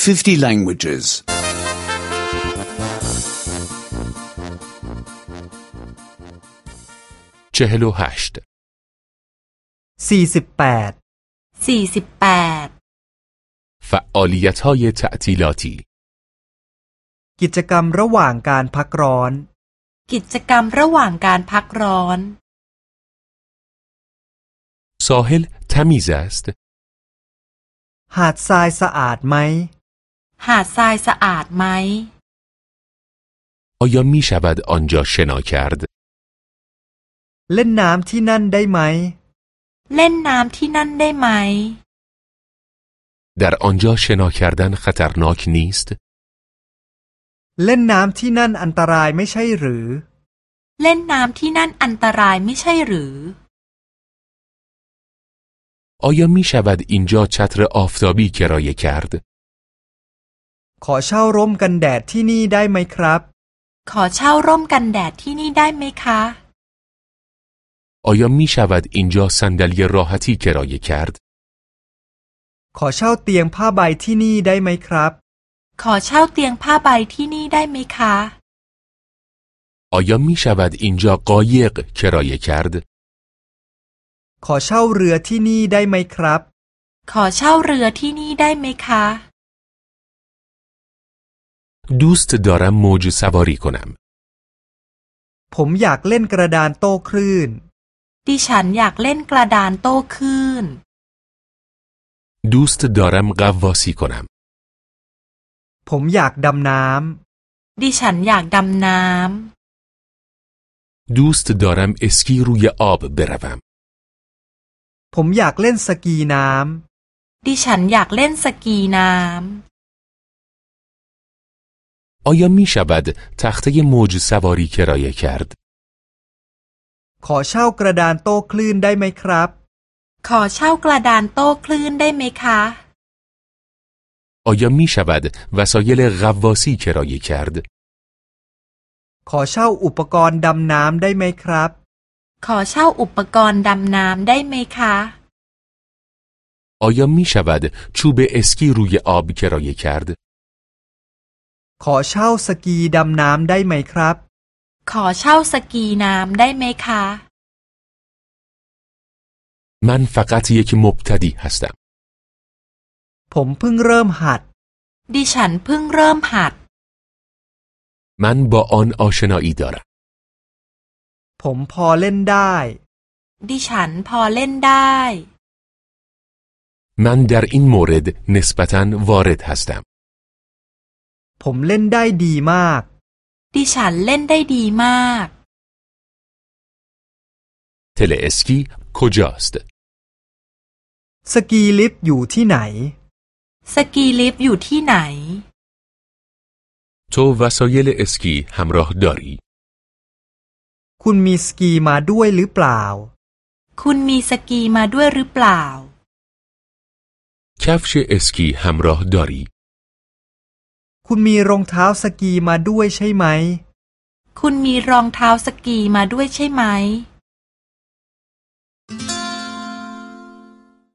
50 languages. 48 48 فعالیت‌های تعطیلاتی กิจกรรมระหว่างการพักร้อนกิจกรรมระหว่างการพักร้อน ساحل تمیز است หาดทรายสะอาดไหมหาดทรายสะอาดไหม آیا می شود آنجا شنا کرد เล่นน้ำที่นั่นได้ไหมเล่นน้ำที่นั่นได้ไหม در آنجا شنا کردن خطرناک نیست เล่นน้ำที่นั่นอันตรายไม่ใช่หรือเล่นน้ำที่นั่นอันตรายไม่ใช่หรือ آیا می شود اینجا چتر آفتابی کرایه کرد ขอเช่าร่มกันแดดที่นี่ได้ไหมครับขอเช่าร่มกันแดดที่นี่ได้ไหมคะ آیا می شود اینجا صندلی راحتی کرایه کرد ขอเช่าเตียงผ้าใบที่นี่ได้ไหมครับขอเช่าเตียงผ้าใบที่นี่ได้ไหมคะ آیا می شود اینجا قایق کرایه کرد ขอเช่าเรือที่นี่ได้ไหมครับขอเช่าเรือที่นี่ได้ไหมคะ دوست دارم موج سواری کنم ผมอยากเล่นกระดานโต้คลื่นดิฉันอยากเล่นกระดานโต้คลื่น دوست دارم غواصی کنم ผมอยากดำน้ำดิฉันอยากดำน้ำ دوست دارم اسکی روی آب بروم ผมอยากเล่นสกีน้ำดิฉันอยากเล่นสกีน้ำ آیا می شود تخته موج سواری کرایه کرد ขอเช่ากระดานโต้คลื่นได้ไหมครับขอเช่ากระดานโต้คลื่นได้ไหมคะ آیا می شود وسایل غواصی کرایه کرد ขอเช่าอุปกรณ์ดำน้ำได้ไหมครับขอเช่าอุปกรณ์ดำน้ำได้ไหมคะ آیا می شود چوب اسکی روی آب کرایه کرد ขอเช่าสกีดำน้ำได้ไหมครับขอเช่าสกีน้ำได้ไหมคะ من فقط یک مبتدی هستم ผมเพิ่งเริ่มหัดดิฉันเพิ่งเริ่มหัด من با آن آشنایی دارم ผมพอเล่นได้ดิฉันพอเล่นได้ من در این مورد نسبتاً وارد هستم ผมเล่นได้ดีมากดิฉันเล่นได้ดีมาก تل اسکی کجاست สกีลิฟต์อยู่ที่ไหนสกีลิฟต์อยู่ที่ไหน تو وسایل اسکی همراه داری คุณมีสกีมาด้วยหรือเปล่าคุณมีสกีมาด้วยหรือเปล่า کفش اسکی همراه داری คุณมีรองเท้าสกีมาด้วยใช่ไหมคุณมีรองเท้าสกีมาด้วยใช่ไหม